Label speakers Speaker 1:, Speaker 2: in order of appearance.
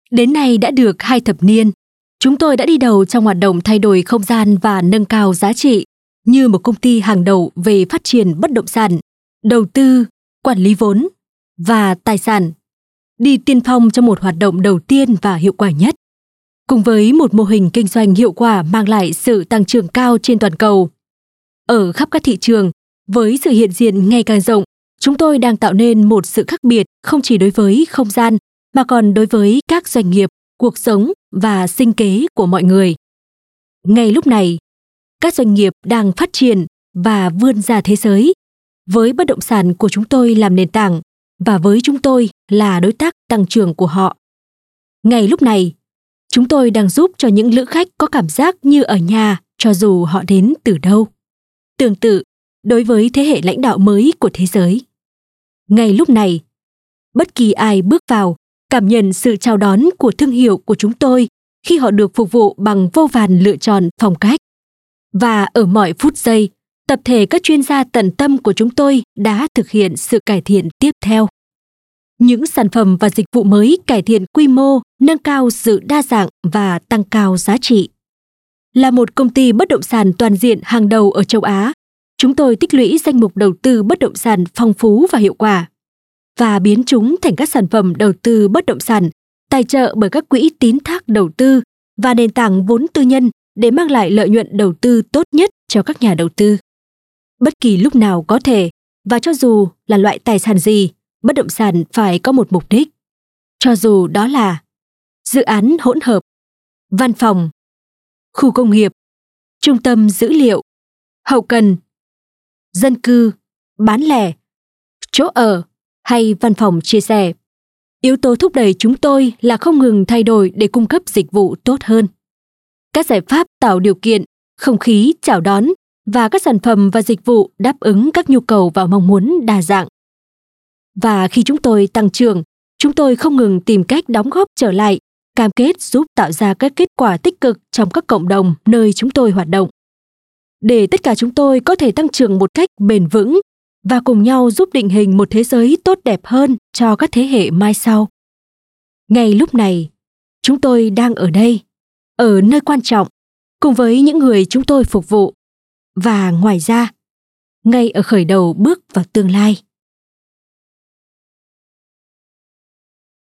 Speaker 1: Đến nay đã được 2 thập niên, chúng tôi đã đi đầu trong hoạt động thay đổi không gian và nâng cao giá trị như một công ty hàng đầu về phát triển bất động sản, đầu tư, quản lý vốn và tài sản, đi tiên phong trong một hoạt động đầu tiên và hiệu quả nhất. Cùng với một mô hình kinh doanh hiệu quả mang lại sự tăng trưởng cao trên toàn cầu. Ở khắp các thị trường, với sự hiện diện ngày càng rộng, chúng tôi đang tạo nên một sự khác biệt không chỉ đối với không gian, mà còn đối với các doanh nghiệp, cuộc sống và sinh kế của mọi người. Ngay lúc này, các doanh nghiệp đang phát triển và vươn ra thế giới, với bất động sản của chúng tôi làm nền tảng và với chúng tôi là đối tác tăng trưởng của họ. Ngay lúc này, chúng tôi đang giúp cho những lữ khách có cảm giác như ở nhà cho dù họ đến từ đâu. Tương tự, đối với thế hệ lãnh đạo mới của thế giới. Ngay lúc này, bất kỳ ai bước vào, cảm nhận sự chào đón của thương hiệu của chúng tôi khi họ được phục vụ bằng vô vàn lựa chọn phong cách. Và ở mọi phút giây, tập thể các chuyên gia tận tâm của chúng tôi đã thực hiện sự cải thiện tiếp theo. Những sản phẩm và dịch vụ mới cải thiện quy mô, nâng cao sự đa dạng và tăng cao giá trị. Là một công ty bất động sản toàn diện hàng đầu ở châu Á, chúng tôi tích lũy danh mục đầu tư bất động sản phong phú và hiệu quả và biến chúng thành các sản phẩm đầu tư bất động sản tài trợ bởi các quỹ tín thác đầu tư và nền tảng vốn tư nhân để mang lại lợi nhuận đầu tư tốt nhất cho các nhà đầu tư. Bất kỳ lúc nào có thể, và cho dù là loại tài sản gì, bất động sản phải có một mục đích. Cho dù đó là dự án hỗn hợp, văn phòng, khu công nghiệp, trung tâm dữ liệu, hậu cần, dân cư, bán lẻ, chỗ ở hay văn phòng chia sẻ. Yếu tố thúc đẩy chúng tôi là không ngừng thay đổi để cung cấp dịch vụ tốt hơn. Các giải pháp tạo điều kiện, không khí chào đón và các sản phẩm và dịch vụ đáp ứng các nhu cầu và mong muốn đa dạng. Và khi chúng tôi tăng trưởng, chúng tôi không ngừng tìm cách đóng góp trở lại, cam kết giúp tạo ra các kết quả tích cực trong các cộng đồng nơi chúng tôi hoạt động. Để tất cả chúng tôi có thể tăng trưởng một cách bền vững và cùng nhau giúp định hình một thế giới tốt đẹp hơn cho các thế hệ mai sau. Ngay lúc này, chúng tôi đang ở đây, ở nơi quan trọng, cùng với những người chúng tôi phục vụ. Và ngoài ra, ngay ở khởi đầu bước vào tương lai.